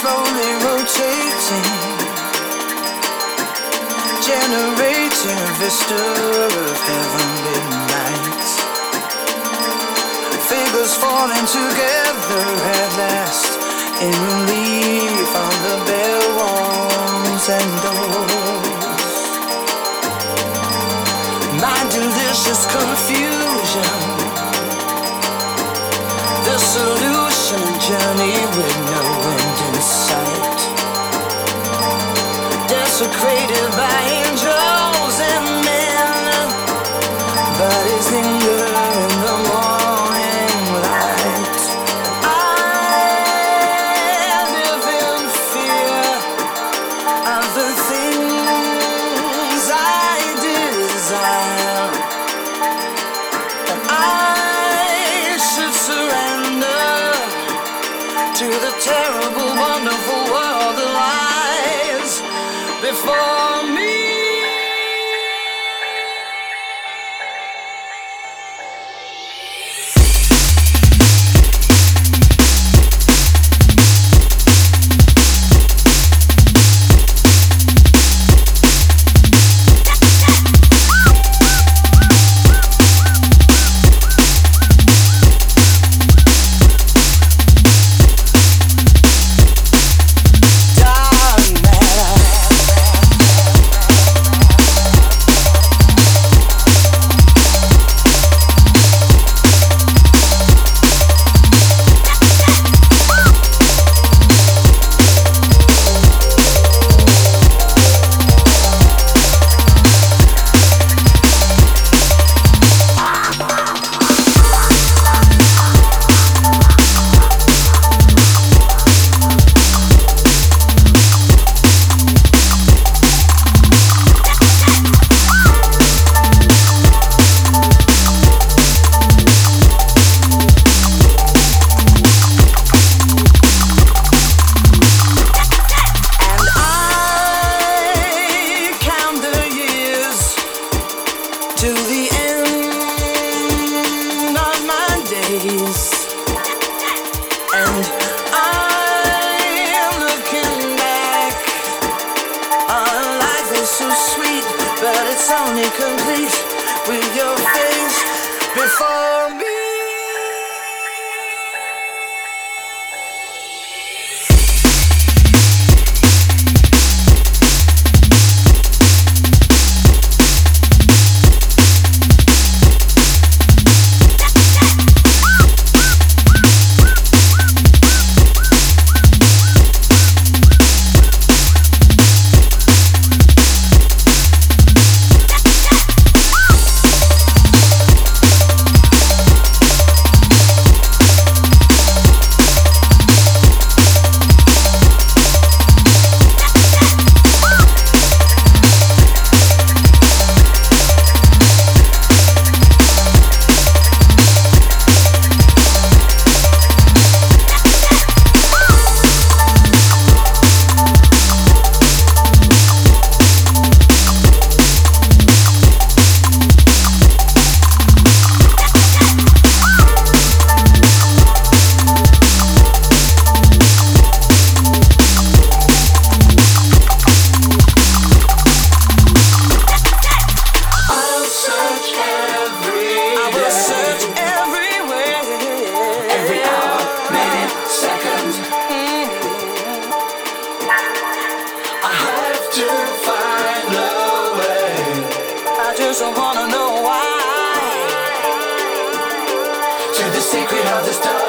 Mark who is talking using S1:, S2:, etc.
S1: slowly rotating, generating a vista of heavenly night. Figures falling together at last, in relief on the bare walls and doors. My delicious confusion, the solution, journey with no end in sight. Desecrated by angels and men, bodies linger in the morning light. I live in fear of the things I desire, and I should surrender to the terrible, wonderful world that lies before me. Only complete with your face before me. I wanna know why. To the secret of the stars.